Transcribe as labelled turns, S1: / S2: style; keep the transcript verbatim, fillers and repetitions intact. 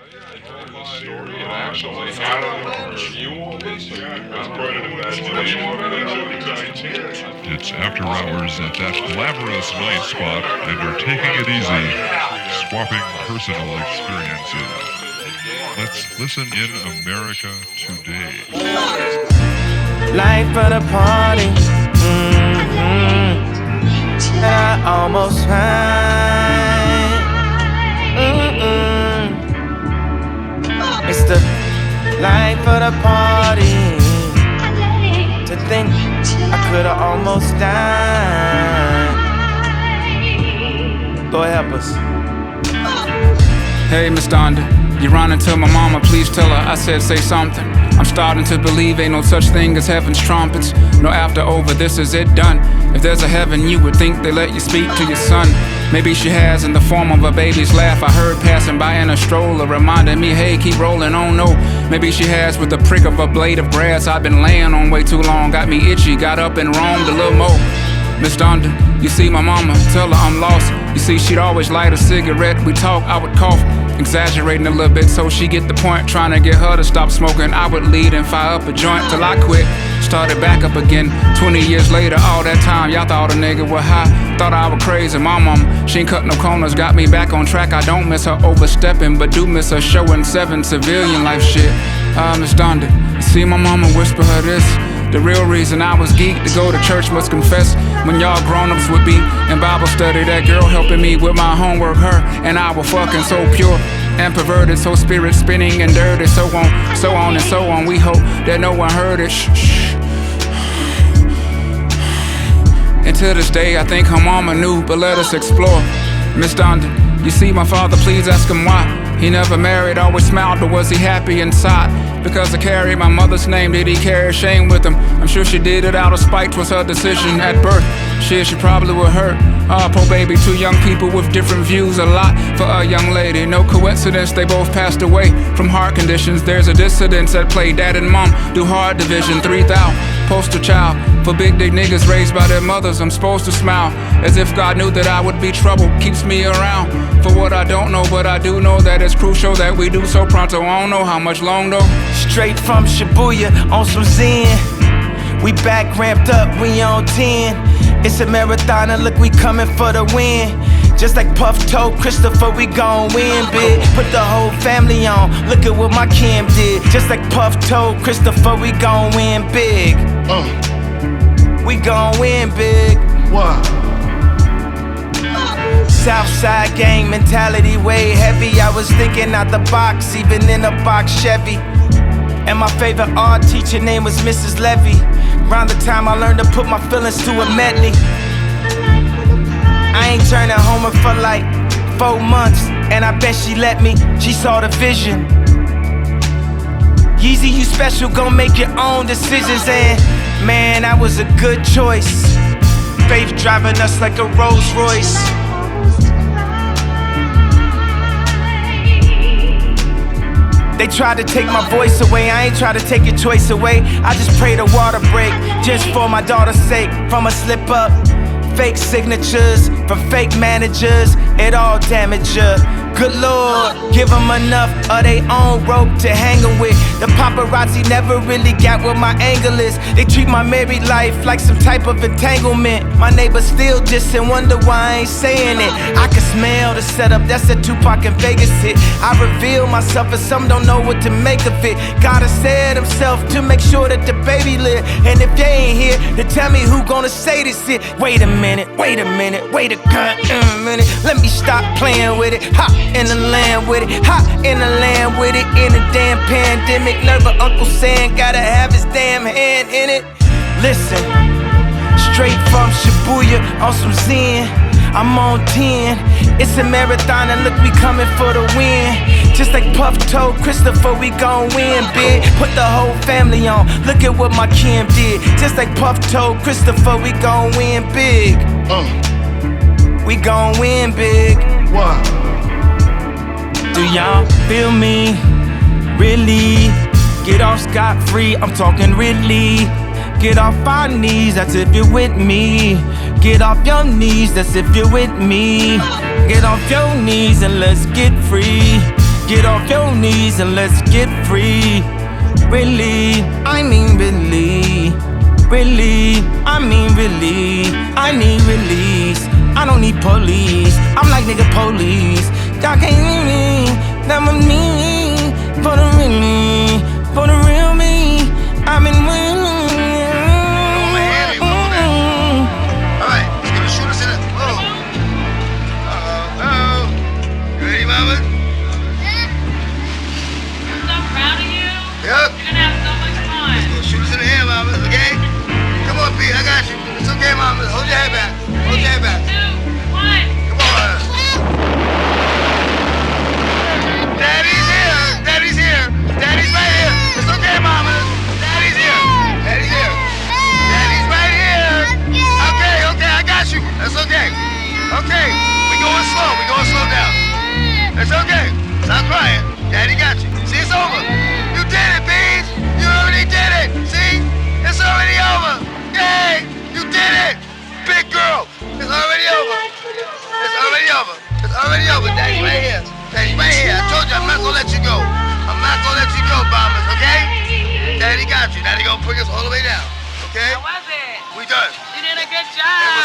S1: Story and actually, I don't know. You want this? That's quite an investigation.
S2: It's After Hours at that glamorous night spot, and we're taking it easy, swapping personal experiences. Let's listen in America today.
S3: Life of the party, mm-hmm. And I almost high. Mm-mm. It's the life of the party. To think I could've almost died. Lord help us.
S4: Hey, Miss Donda, you running to my mama, please tell her I said say something. I'm starting to believe ain't no such thing as heaven's trumpets. No after over, this is it done. If there's a heaven, you would think they let you speak to your son. Maybe she has in the form of a baby's laugh I heard passing by in a stroller, reminding me, hey, keep rolling on, no. Maybe she has with the prick of a blade of grass I've been laying on way too long. Got me itchy, got up and roamed a little more. Miss Donda, you see my mama, tell her I'm lost. You see, she'd always light a cigarette, we talk, I would cough, exaggerating a little bit so she get the point. Trying to get her to stop smoking, I would lead and fire up a joint till I quit. Started back up again, twenty years later, all that time y'all thought a nigga was high. Thought I was crazy, my mom, she ain't cut no corners. Got me back on track, I don't miss her overstepping, but do miss her showing seven civilian life shit. Ah, uh, Miss Donda, you see my mama whisper her this. The real reason I was geeked to go to church must confess. When y'all grown-ups would be in Bible study, that girl helping me with my homework, her and I were fucking so pure and perverted, so spirit spinning and dirty, so on, so on and so on. We hope that no one heard it. Shh, shh. And to this day, I think her mama knew, but let us explore. Miss Donda, you see my father, please ask him why. He never married, always smiled, but was he happy inside? Because I carry my mother's name, did he carry shame with him? I'm sure she did it out of spite, was her decision at birth. Shit, she probably would hurt. Ah, uh, poor baby, two young people with different views, a lot for a young lady. No coincidence, they both passed away from heart conditions. There's a dissidence at play, dad and mom do hard division. Three thou, poster child for big dick niggas raised by their mothers. I'm supposed to smile, as if God knew that I would be trouble. Keeps me around for what I don't know, but I do know that it's crucial that we do so pronto. I don't know how much long though.
S3: Straight from Shibuya on some Zen. We back ramped up, we on ten. It's a marathon and look, we coming for the win. Just like Puff told Christopher, we gon' win big. Put the whole family on, look at what my Kim did. Just like Puff told Christopher, we gon' win big.
S5: Uh.
S3: We gon' win big.
S5: Why?
S3: Southside gang mentality way heavy. I was thinking out the box, even in a box Chevy. And my favorite art teacher name was Missus Levy. Around the time I learned to put my feelings to a medley. I ain't turning homer for like four months, and I bet she let me. She saw the vision. Yeezy, you special, gon' make your own decisions. And man, that was a good choice. Faith driving us like a Rolls Royce. They tried to take my voice away, I ain't try to take your choice away. I just pray the water break, just for my daughter's sake. From a slip up, fake signatures, from fake managers, it all damage her. Good Lord, give them enough of their own rope to hang them with. The paparazzi never really got what my angle is. They treat my married life like some type of entanglement. My neighbors still just and wonder why I ain't saying it. I can smell the setup, that's a Tupac and Vegas hit. I reveal myself and some don't know what to make of it. Gotta said himself to make sure that the baby live. And if they ain't here, then tell me who gonna say this shit. Wait a minute, wait a minute, wait a goddamn minute. Let me stop playing with it. Hop in the land with it, hop in the land with it. In a damn pandemic, nerve of Uncle Sam gotta have his damn hand in it. Listen, straight from Shibuya on some Zen. I'm on ten, it's a marathon and look, we coming for the win. Just like Puff told Christopher, we gon' win big. Put the whole family on, look at what my Kim did. Just like Puff told Christopher, we gon' win big.
S5: Uh.
S3: We gon' win big.
S5: Why?
S3: Do y'all feel me? Really? Get off scot-free, I'm talking really. Get off our knees, that's if you're with me. Get off your knees, that's if you're with me. Get off your knees and let's get free. Get off your knees and let's get free. Really, I mean really. Really, I mean really. I need release. I don't need police. I'm like nigga police. Y'all can't hear me. That was me. For the real me. For the real me. I've been winning.
S5: Alright, let's give it a shoot us in it. Oh. Uh-oh. Uh-oh. You ready, mama?
S6: I'm so proud of you.
S5: Yep.
S6: You're gonna have so much fun.
S5: Let's go shoot us in the air, mama, okay? Come on, Pete, I got you. It's okay, mama. Hold your head back. Hold your head back.
S6: Two, one.
S5: Come on. Daddy's here. Daddy's here. Daddy's right here. It's okay, mama. Daddy's here. Daddy's here. Daddy's right here. Okay, okay, I got you. That's okay. Okay, we going slow. We going slow down. It's okay. Stop crying. Daddy got you. See, it's over. You did it, Beans. You already did it. See? It's already over. Yay! You did it! Big girl! It's already over. It's already over. It's already over. Daddy right here. Daddy right here. I told you I'm not gonna let you go. I'm not gonna let you go, Bombers, okay? Daddy got you. Daddy gonna bring us all the way down. Okay?
S6: How was it?
S5: We done.
S6: You did a good
S5: It
S6: job.
S5: was